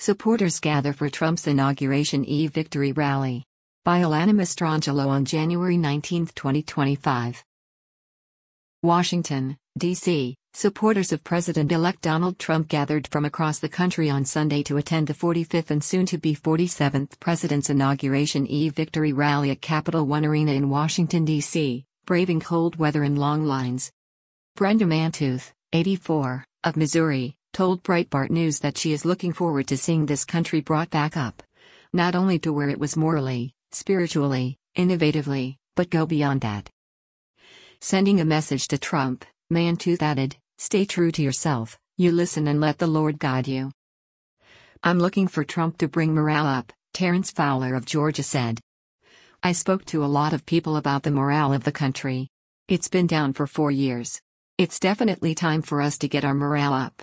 Supporters gather for Trump's Inauguration Eve victory rally. By Alana Mastrangelo on January 19, 2025. Washington, D.C. Supporters of President-elect Donald Trump gathered from across the country on Sunday to attend the 45th and soon-to-be 47th President's Inauguration Eve victory rally at Capital One Arena in Washington, D.C., braving cold weather and long lines. Brenda Mantooth, 84, of Missouri, told Breitbart News that she is looking forward to seeing this country brought back up. Not only to where it was morally, spiritually, innovatively, but go beyond that. Sending a message to Trump, Mantooth added, "Stay true to yourself, you listen and let the Lord guide you." "I'm looking for Trump to bring morale up," Terrence Fowler of Georgia said. "I spoke to a lot of people about the morale of the country. It's been down for 4 years. It's definitely time for us to get our morale up.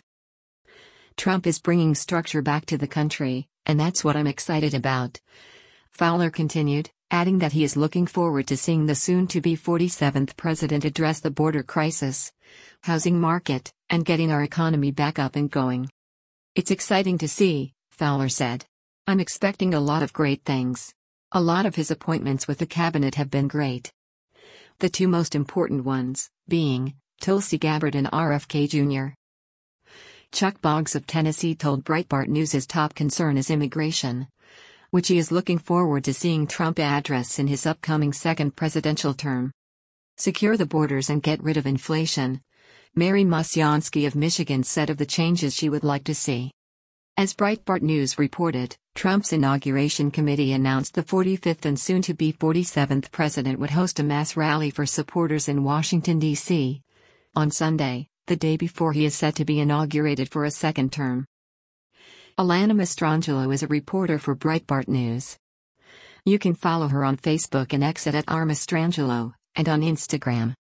Trump is bringing structure back to the country, and that's what I'm excited about." Fowler continued, adding that he is looking forward to seeing the soon-to-be 47th president address the border crisis, housing market, and getting our economy back up and going. "It's exciting to see," Fowler said. "I'm expecting a lot of great things. A lot of his appointments with the cabinet have been great. The two most important ones being Tulsi Gabbard and RFK Jr." Chuck Boggs of Tennessee told Breitbart News his top concern is immigration, which he is looking forward to seeing Trump address in his upcoming second presidential term. "Secure the borders and get rid of inflation," Mary Musyansky of Michigan said of the changes she would like to see. As Breitbart News reported, Trump's inauguration committee announced the 45th and soon-to-be 47th president would host a mass rally for supporters in Washington, D.C. on Sunday, the day before he is set to be inaugurated for a second term. Alana Mastrangelo is a reporter for Breitbart News. You can follow her on Facebook and X at @rmastrangelo, and on Instagram.